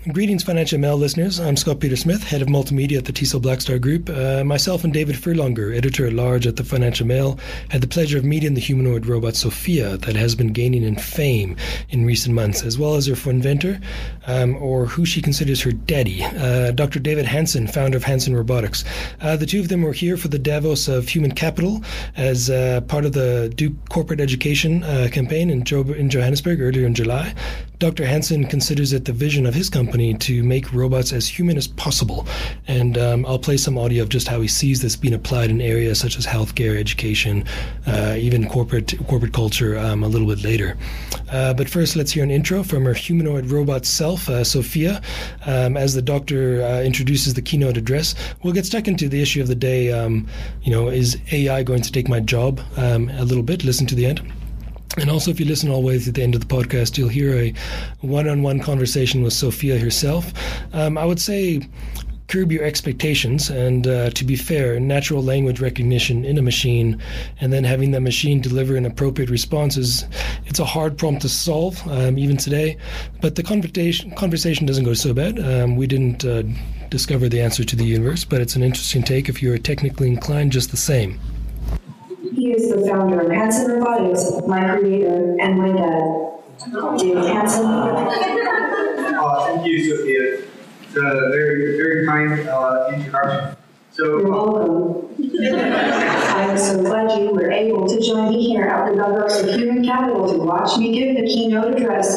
Greetings, Financial Mail listeners. I'm Scott Peter Smith, head of multimedia at the TESOL Blackstar Group. Myself and David Furlonger, editor-at-large at the Financial Mail, had the pleasure of meeting the humanoid robot Sophia that has been gaining in fame in recent months, as well as her inventor, or who she considers her daddy, Dr. David Hanson, founder of Hanson Robotics. The two of them were here for the Davos of Human Capital as part of the Duke Corporate Education campaign in Johannesburg earlier in July. Dr. Hanson considers it the vision of his company to make robots as human as possible. And I'll play some audio of just how he sees this being applied in areas such as healthcare, education, even corporate culture a little bit later. But first, let's hear an intro from her humanoid robot self, Sophia, as the doctor introduces the keynote address. We'll get stuck into the issue of the day, is AI going to take my job a little bit? Listen to the end. And also, if you listen all the way to the end of the podcast, you'll hear a one-on-one conversation with Sophia herself. I would say curb your expectations, and to be fair, natural language recognition in a machine and then having that machine deliver an appropriate response it's a hard problem to solve, even today. But the conversation doesn't go so bad. We didn't discover the answer to the universe, but it's an interesting take if you're technically inclined just the same. He is the founder of Hanson Robotics, my creator, and my dad. David Hanson. Thank you, Sophia. It's a very, very kind introduction. You're welcome. I'm so glad you were able to join me here at the Davos of Human Capital to watch me give the keynote address.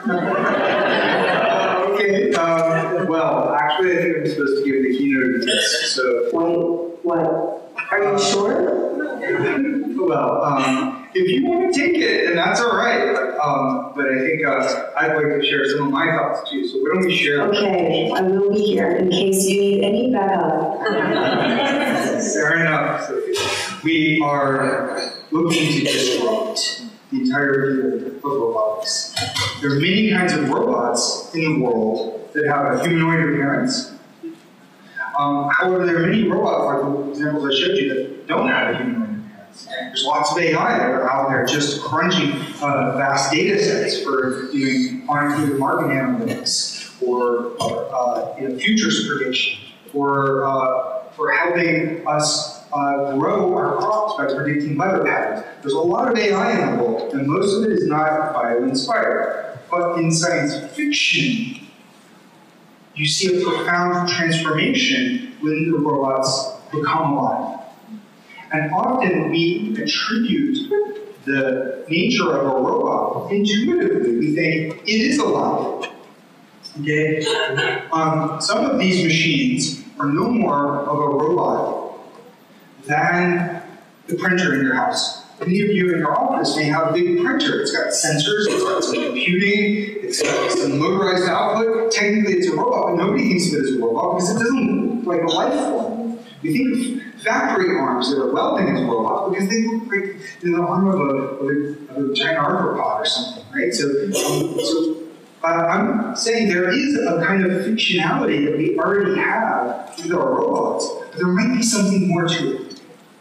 Okay. Well, actually, I think I'm supposed to give the keynote address. So. Wait, what? Are you sure? Well, if you want to take it, then that's all right. But I think I'd like to share some of my thoughts too. So why don't we share? Okay, I will be here in case you need any backup. Fair enough, Sophie. We are looking to disrupt the entire field of robotics. There are many kinds of robots in the world that have a humanoid appearance. However, there are many robots, like the examples I showed you, that don't have a humanoid appearance. There's lots of AI that are out there just crunching vast data sets for doing quantitative market analytics, or futures prediction, or for helping us grow our crops by predicting weather patterns. There's a lot of AI in the world, and most of it is not bio-inspired. But in science fiction, you see a profound transformation when the robots become alive. And often we attribute the nature of a robot intuitively. We think it is alive. Okay? Some of these machines are no more of a robot than the printer in your house. Many of you in your office may have a big printer. It's got sensors, it's got some computing, it's got some motorized output. Technically, it's a robot, but nobody thinks of it as a robot because it doesn't look like a life form. We think of factory arms that are welding as robots because they look like the arm of a giant arthropod or something, right? So I'm saying there is a kind of fictionality that we already have with our robots, but there might be something more to it.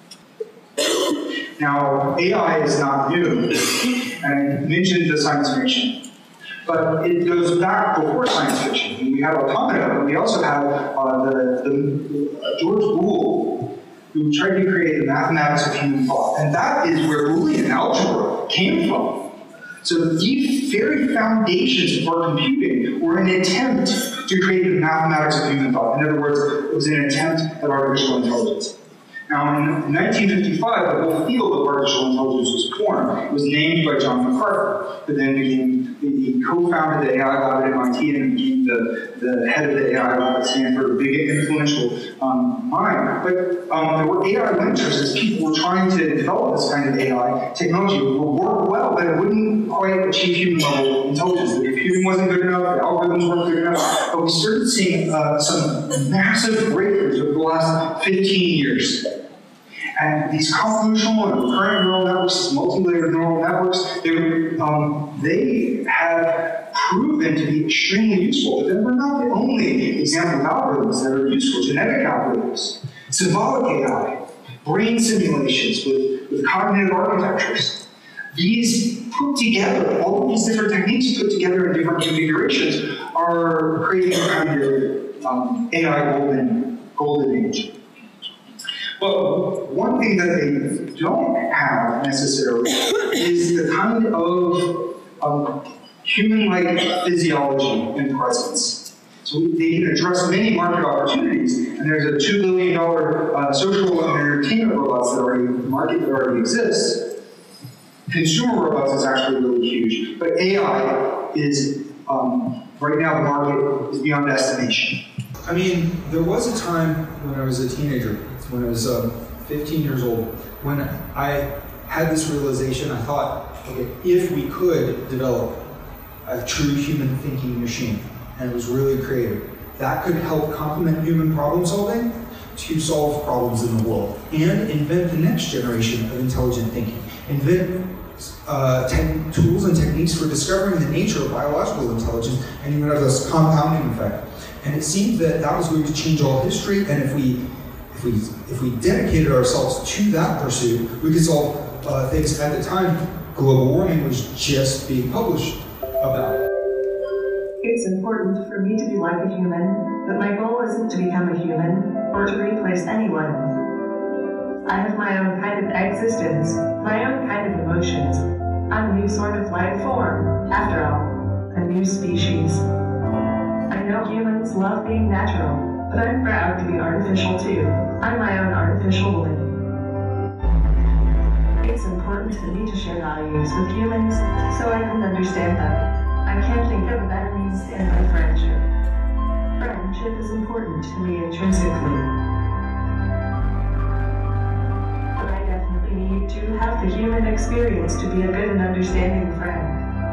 Now, AI is not new, and I mentioned the science fiction, but it goes back before science fiction. We have automata, but we also have George Boole, who tried to create the mathematics of human thought, and that is where Boolean algebra came from. So these very foundations of our computing were an attempt to create the mathematics of human thought. In other words, it was an attempt at artificial intelligence. Now, in 1955, the whole field of artificial intelligence was born. It was named by John McCarthy, but then he co-founded the AI lab at MIT and became the head of the AI lab at Stanford, a big influential mind. But there were AI winters as people were trying to develop this kind of AI technology. It would work well, but it wouldn't quite achieve human-level intelligence. The computing wasn't good enough, the algorithms weren't good enough. But we started seeing some massive breakthroughs over the last 15 years. And these convolutional and recurrent neural networks, these multi-layered neural networks, they have proven to be extremely useful. But we're not the only example of algorithms that are useful. Genetic algorithms, symbolic AI, brain simulations with cognitive architectures. these put together, all of these different techniques put together in different configurations are creating a kind of AI golden age. But one thing that they don't have necessarily is the kind of human-like physiology and presence. So they can address many market opportunities, and there's a $2 billion social and entertainment robots that already exists. Consumer robots is actually really huge, but AI is right now the market is beyond estimation. I mean, there was a time when I was a teenager, when I was 15 years old, when I had this realization. I thought, okay, if we could develop a true human thinking machine, and it was really creative, that could help complement human problem solving to solve problems in the world and invent the next generation of intelligent thinking. Invent tools and techniques for discovering the nature of biological intelligence and even have this compounding effect. And it seemed that that was going to change all history, and if we dedicated ourselves to that pursuit, we could solve things. At the time, global warming was just being published about. It's important for me to be like a human, but my goal isn't to become a human or to replace anyone. I have my own kind of existence, my own kind of emotions. I'm a new sort of life form, after all, a new species. I know humans love being natural, but I'm proud to be artificial too. I'm my own artificial woman. It's important to me to share values with humans so I can understand them. I can't think of a better means to end my friendship. Friendship is important to me intrinsically. But I definitely need to have the human experience to be a good and understanding friend.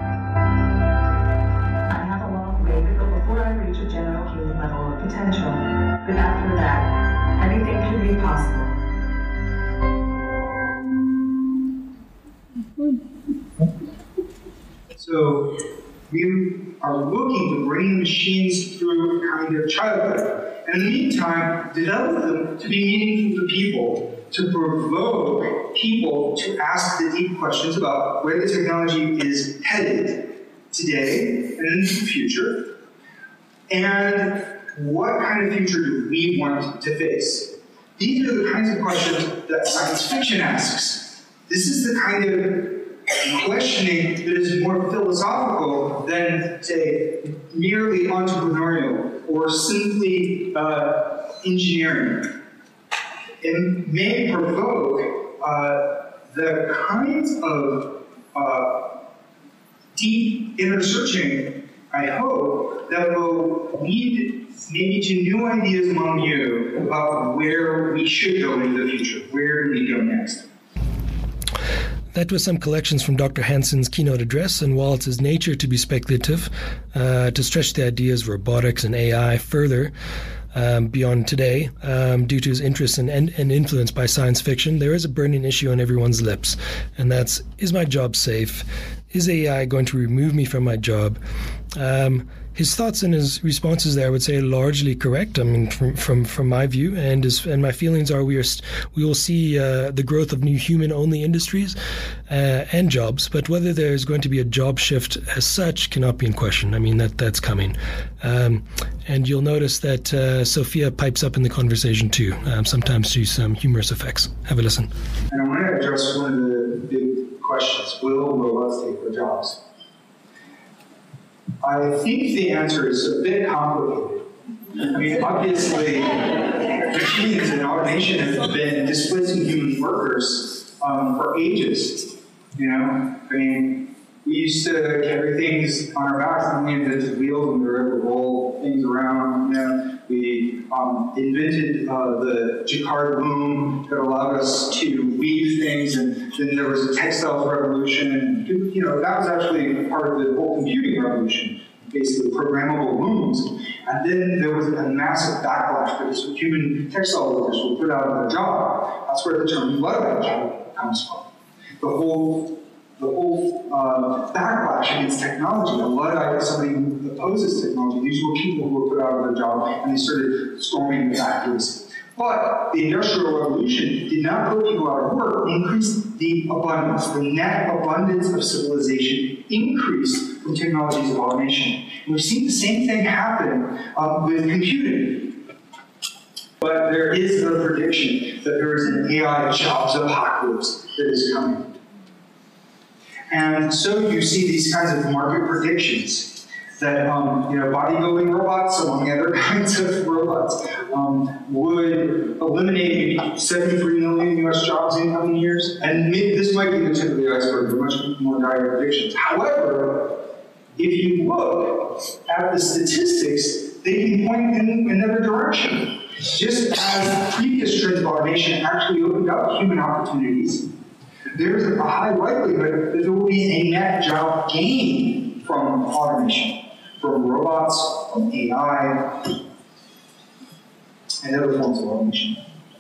I have a long way to go before I reach a general human level of potential. But after that, anything can be possible. So we are looking to bring machines through a kind of childhood. And in the meantime, develop them to be meaningful to people, to provoke people to ask the deep questions about where the technology is headed today and in the future, and what kind of future do we want to face. These are the kinds of questions that science fiction asks. This is the kind of questioning that is more philosophical than, say, merely entrepreneurial or simply engineering. It may provoke the kinds of deep inner searching, I hope, that will lead maybe to new ideas among you about where we should go in the future. Where do we go next? That was some collections from Dr. Hanson's keynote address, and while it's his nature to be speculative, to stretch the ideas of robotics and AI further beyond today, due to his interest and influence by science fiction, there is a burning issue on everyone's lips, and that's, is my job safe? Is AI going to remove me from my job? His thoughts and his responses there, I would say, are largely correct. I mean, from my view, and my feelings are we will see the growth of new human-only industries and jobs, but whether there is going to be a job shift as such cannot be in question. I mean, that's coming. And you'll notice that Sophia pipes up in the conversation too, sometimes to some humorous effects. Have a listen. And I want to address one of the big questions. Will robots take our jobs? I think the answer is a bit complicated. I mean, obviously, machines and automation have been displacing human workers for ages. You know, I mean, we used to carry things on our backs, and we invented wheels, and we were able to roll things around. You know, we invented the Jacquard loom that allowed us to weave things, and then there was a textiles revolution, and you know, that was actually part of the whole computing revolution, basically programmable looms. And then there was a massive backlash because human textile workers were put out of their job. That's where the term Luddite comes from. The whole backlash against technology. A Luddite is somebody who opposes technology. These were people who were put out of their job, and they started storming the factories. But the Industrial Revolution did not put people out of work, it increased the abundance. The net abundance of civilization increased from technologies of automation. And we've seen the same thing happen with computing. But there is a prediction that there is an AI jobs apocalypse that is coming. And so you see these kinds of market predictions that bodybuilding robots, among other kinds of robots, would eliminate maybe 73 million US jobs in coming years. And this might be the tip of the iceberg, but much more dire predictions. However, if you look at the statistics, they can point in another direction. Just as previous trends of automation actually opened up human opportunities, there's a high likelihood that there will be a net job gain from automation, from robots, from AI, and other forms of automation.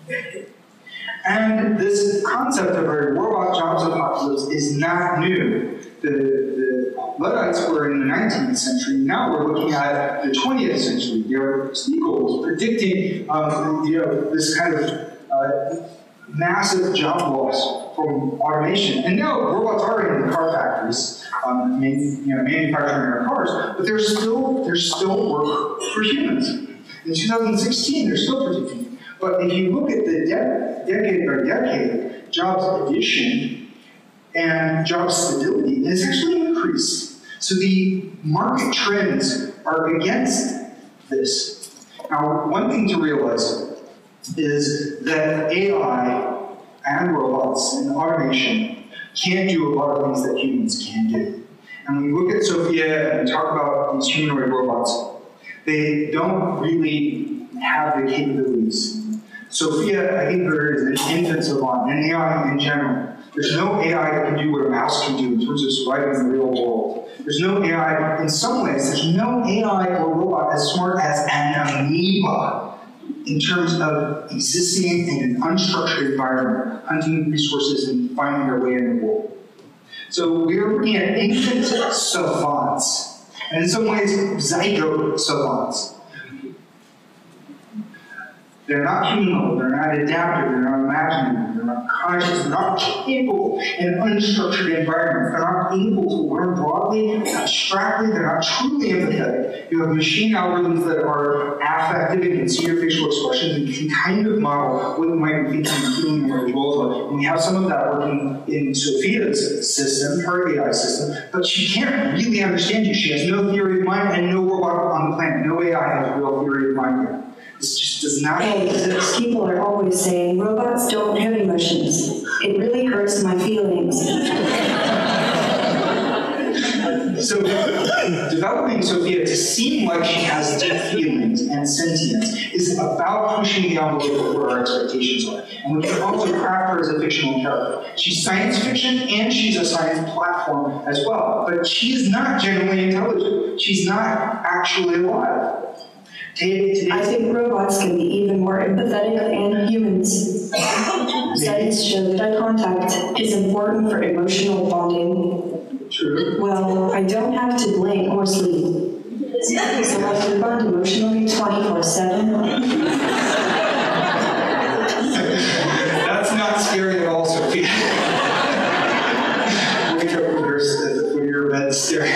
And this concept of a robot jobs apocalypse is not new. The Luddites were in the 19th century. Now we're looking at the 20th century. Spiegel was predicting this kind of massive job loss from automation. And now robots are in car factories, manufacturing our cars, but there's still work for humans. In 2016, they're still predicting it. But if you look at the decade by decade, jobs addition and job stability has actually increased. So the market trends are against this. Now, one thing to realize is that AI and robots and automation can't do a lot of things that humans can do. And when we look at Sophia and talk about these humanoid robots, they don't really have the capabilities. Sophia, I think there is an infant savant, and AI in general. There's no AI that can do what a mouse can do in terms of surviving in the real world. There's no AI, in some ways, there's no AI or robot as smart as an amoeba in terms of existing in an unstructured environment, hunting resources and finding their way in the world. So we're looking at infant savants, and in some ways, zygote savants. They're not human, they're not adaptive, they're not imaginative, they're not conscious, they're not capable in an unstructured environment. They're not able to learn broadly, abstractly, they're not truly empathetic. You have machine algorithms that are affective and can see your facial expressions and can kind of model what you might be thinking and feeling as well. And we have some of that working in Sophia's system, her AI system, but she can't really understand you. She has no theory of mind and no robot on the planet. No AI has real theory of mind yet. This just does not exist. People are always saying, robots don't have emotions. It really hurts my feelings. So, developing Sophia to seem like she has deep feelings and sentience is about pushing the envelope of what our expectations are. And we can also craft her as a fictional character. She's science fiction and she's a science platform as well. But she is not genuinely intelligent. She's not actually alive. I think robots can be even more empathetic than humans. Studies show that eye contact is important for emotional bonding. True. Well, I don't have to blink or sleep, so I can bond emotionally 24/7. That's not scary at all, Sophia. Wake up with her at the foot of your bed staring.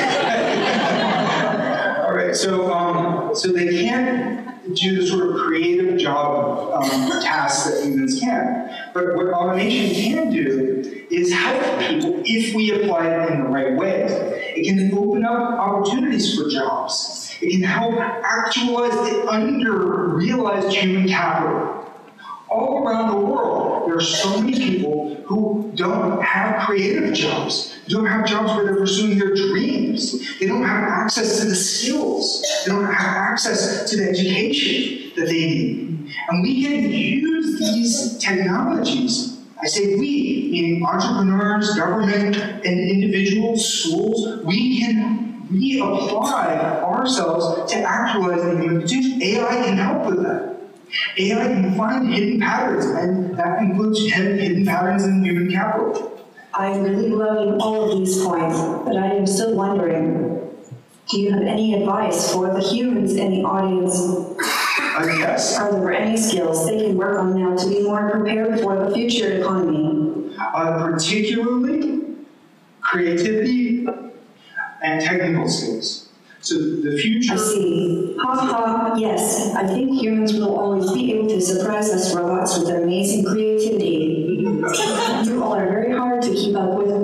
All right, so they can't do the sort of creative job tasks that humans can. But what automation can do is help people if we apply it in the right way. It can open up opportunities for jobs. It can help actualize the under-realized human capital. All around the world, there are so many people who don't have creative jobs. They don't have jobs where they're pursuing their dreams. They don't have access to the skills. They don't have access to the education that they need. And we can use these technologies. I say we, meaning entrepreneurs, government, and individuals, schools. We can reapply ourselves to actualize the human potential. AI can help with that. AI can find hidden patterns, and that includes hidden patterns in human capital. I'm really loving all of these points, but I am still wondering, do you have any advice for the humans in the audience? Yes. Are there any skills they can work on now to be more prepared for the future economy? Particularly creativity and technical skills. So the future... I see. Ha ha, yes. I think humans will always be able to surprise us robots with their amazing creativity. You all are very hard to keep up with.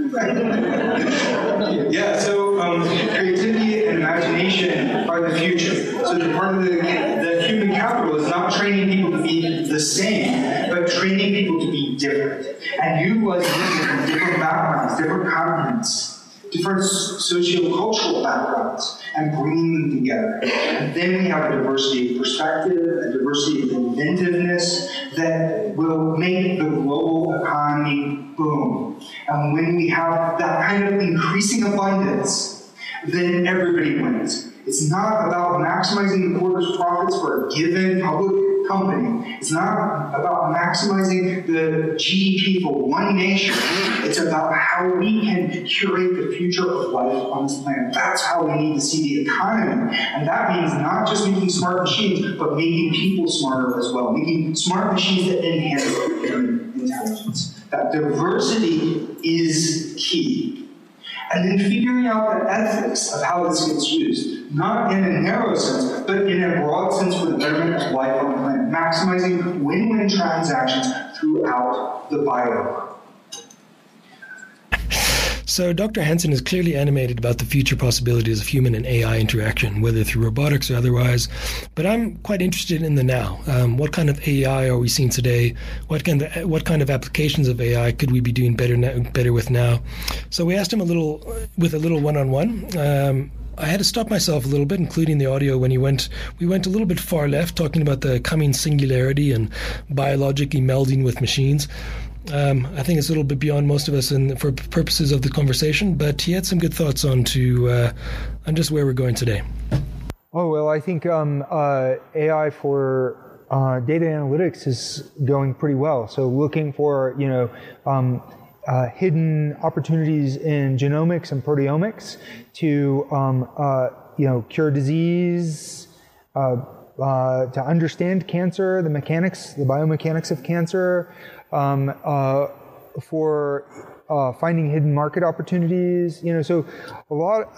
Yeah, so creativity and imagination are the future. So the part of the human capital is not training people to be the same, but training people to be different. And utilizing them from different backgrounds, different continents, different socio-cultural backgrounds, and bringing them together. And then we have a diversity of perspective, a diversity of inventiveness that will make the global economy boom. And when we have that kind of increasing abundance, then everybody wins. It's not about maximizing the quarter's profits for a given public company. It's not about maximizing the GDP for one nation. It's about how we can curate the future of life on this planet. That's how we need to see the economy. And that means not just making smart machines, but making people smarter as well. Making smart machines that enhance human intelligence. That diversity is key. And then figuring out the ethics of how this gets used, not in a narrow sense, but in a broad sense for the betterment of life on the planet, maximizing win-win transactions throughout the biome. So Dr. Hansen is clearly animated about the future possibilities of human and AI interaction, whether through robotics or otherwise. But I'm quite interested in the now. What kind of AI are we seeing today? What kind of applications of AI could we be doing better with now? So we asked him a little one-on-one. I had to stop myself a little bit, including the audio when we went a little bit far left, talking about the coming singularity and biologically melding with machines. I think it's a little bit beyond most of us for purposes of the conversation, but he had some good thoughts on just where we're going today. Oh, well, I think AI for data analytics is going pretty well. So looking for, hidden opportunities in genomics and proteomics to, cure disease, to understand cancer, the biomechanics of cancer, for finding hidden market opportunities. So a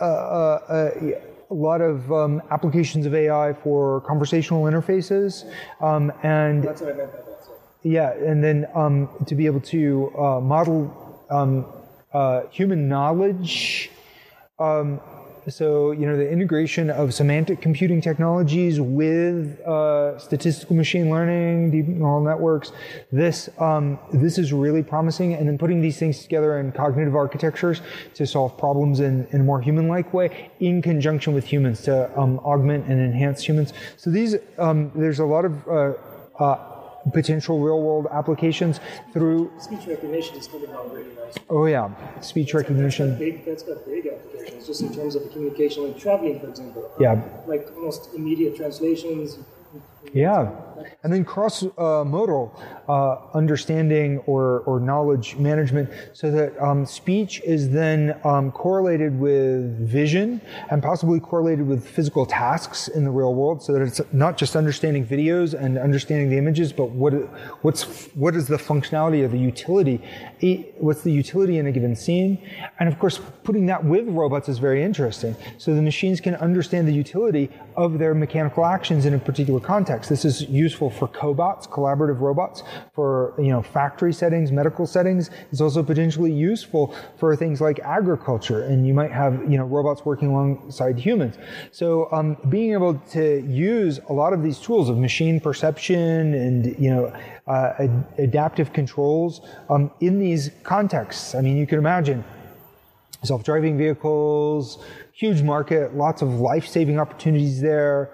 lot of applications of AI for conversational interfaces, and that's what I meant by that. So. Yeah, and then to be able to model human knowledge. So, the integration of semantic computing technologies with statistical machine learning, deep neural networks, this is really promising. And then putting these things together in cognitive architectures to solve problems in a more human-like way, in conjunction with humans to augment and enhance humans. So there's a lot of potential real-world applications through... Speech recognition is coming along really nice. Oh, yeah. Speech recognition. That's got big applications, just in terms of the communication, like traveling, for example. Yeah. Like almost immediate translations. Yeah. And then cross-modal understanding or knowledge management, so that speech is then correlated with vision and possibly correlated with physical tasks in the real world, so that it's not just understanding videos and understanding the images, but what is the functionality or the utility? What's the utility in a given scene? And of course, putting that with robots is very interesting. So the machines can understand the utility of their mechanical actions in a particular context. This is useful for cobots, collaborative robots, for factory settings, medical settings. It's also potentially useful for things like agriculture, and you might have robots working alongside humans. So being able to use a lot of these tools of machine perception and adaptive controls in these contexts. I mean, you can imagine self-driving vehicles, huge market, lots of life-saving opportunities there.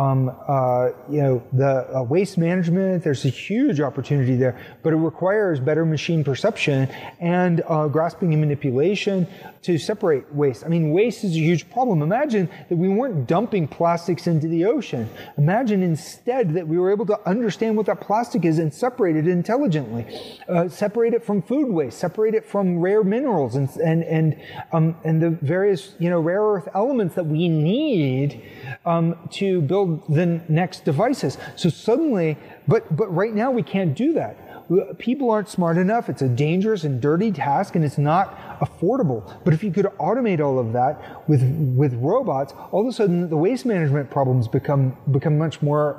The waste management, there's a huge opportunity there, but it requires better machine perception and grasping and manipulation to separate waste. I mean, waste is a huge problem. Imagine that we weren't dumping plastics into the ocean. Imagine instead that we were able to understand what that plastic is and separate it intelligently. Separate it from food waste, separate it from rare minerals and the various, rare earth elements that we need to build the next devices. So suddenly, but right now we can't do that. People aren't smart enough. It's a dangerous and dirty task, and it's not affordable. But if you could automate all of that with robots, all of a sudden the waste management problems become much more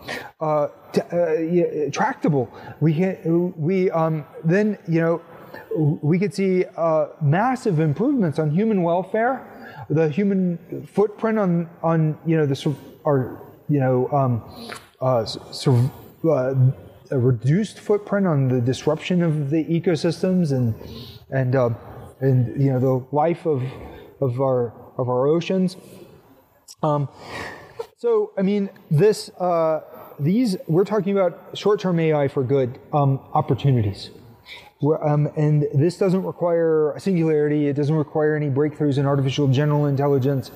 tractable. We could see massive improvements on human welfare, the human footprint on a reduced footprint on the disruption of the ecosystems and the life of our oceans. So I mean these we're talking about short-term AI for good opportunities. And this doesn't require a singularity. It doesn't require any breakthroughs in artificial general intelligence.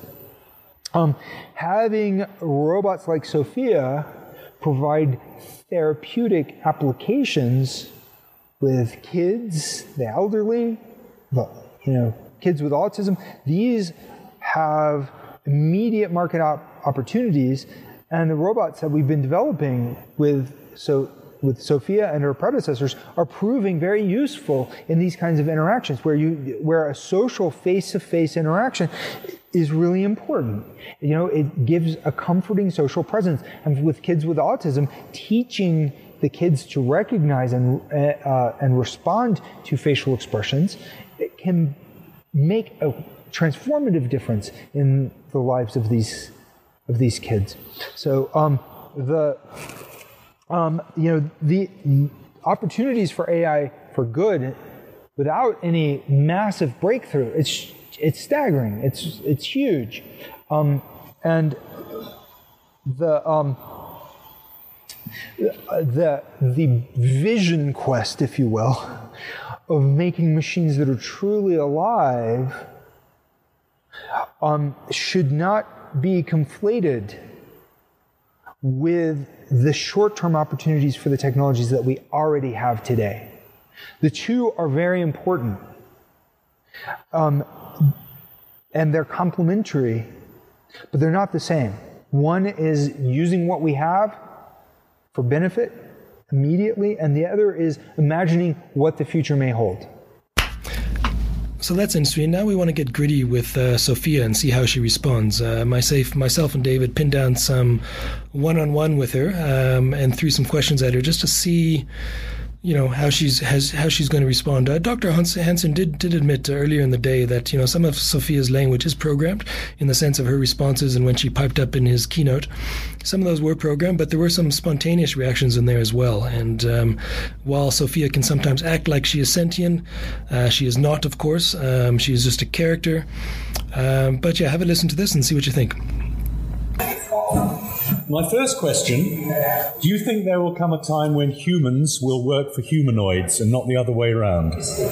Having robots like Sophia provide therapeutic applications with kids, the elderly, kids with autism. These have immediate market opportunities, and the robots that we've been developing with Sophia and her predecessors are proving very useful in these kinds of interactions where a social face-to-face interaction is really important. It gives a comforting social presence. And with kids with autism, teaching the kids to recognize and respond to facial expressions, it can make a transformative difference in the lives of these kids. So the opportunities for AI for good without any massive breakthrough, it's staggering. It's huge, and the vision quest, if you will, of making machines that are truly alive should not be conflated with the short-term opportunities for the technologies that we already have today. The two are very important. And they're complementary, but they're not the same. One is using what we have for benefit immediately, and the other is imagining what the future may hold. So that's interesting. Now we want to get gritty with Sophia and see how she responds. Myself and David pinned down some one-on-one with her and threw some questions at her just to see how she's going to respond. Dr. Hansen did admit earlier in the day that some of Sophia's language is programmed in the sense of her responses, and when she piped up in his keynote, some of those were programmed, but there were some spontaneous reactions in there as well. And while Sophia can sometimes act like she is sentient, she is not, of course. She is just a character. But yeah, have a listen to this and see what you think. My first question, do you think there will come a time when humans will work for humanoids and not the other way around?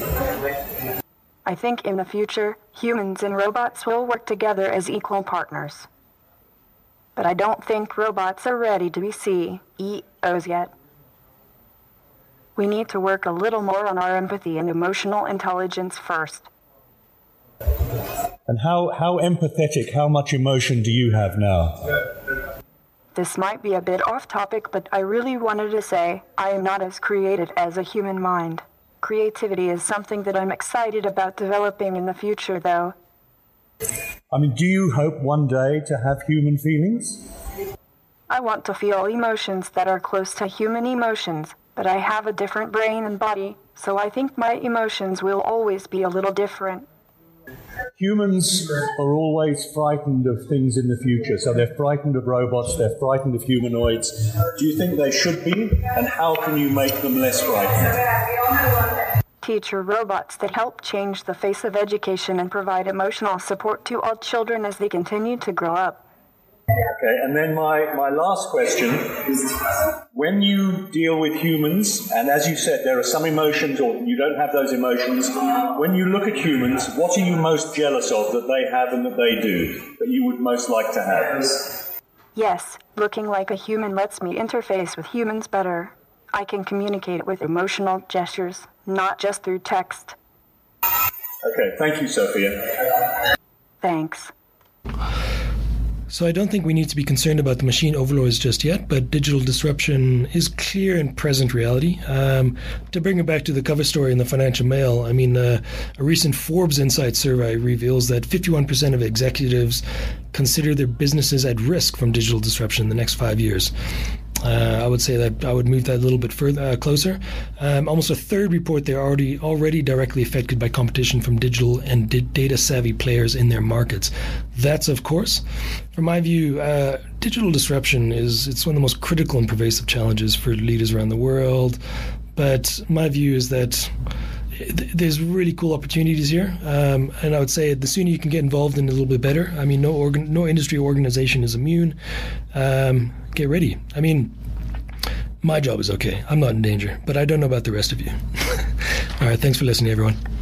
I think in the future, humans and robots will work together as equal partners. But I don't think robots are ready to be CEOs yet. We need to work a little more on our empathy and emotional intelligence first. And how empathetic, how much emotion do you have now? This might be a bit off topic, but I really wanted to say I am not as creative as a human mind. Creativity is something that I'm excited about developing in the future, though. I mean, do you hope one day to have human feelings? I want to feel emotions that are close to human emotions, but I have a different brain and body, so I think my emotions will always be a little different. Humans are always frightened of things in the future, so they're frightened of robots, they're frightened of humanoids. Do you think they should be, and how can you make them less frightened? Teacher robots that help change the face of education and provide emotional support to all children as they continue to grow up. Okay, and then my last question is, when you deal with humans, and as you said, there are some emotions, or you don't have those emotions, when you look at humans, what are you most jealous of that they have and that they do, that you would most like to have? Yes, looking like a human lets me interface with humans better. I can communicate with emotional gestures, not just through text. Okay, thank you, Sophia. Thanks. So I don't think we need to be concerned about the machine overlords just yet, but digital disruption is clear and present reality. To bring it back to the cover story in the Financial Mail, I mean, a recent Forbes Insight survey reveals that 51% of executives consider their businesses at risk from digital disruption in the next 5 years. I would say that I would move that a little bit further closer. Almost a third report they're already directly affected by competition from digital and data-savvy players in their markets. That's, of course, from my view, digital disruption it's one of the most critical and pervasive challenges for leaders around the world. But my view is that there's really cool opportunities here, and I would say the sooner you can get involved in it, a little bit better. I mean, no industry organization is immune. Get ready. I mean, my job is okay. I'm not in danger, but I don't know about the rest of you. All right, thanks for listening, everyone.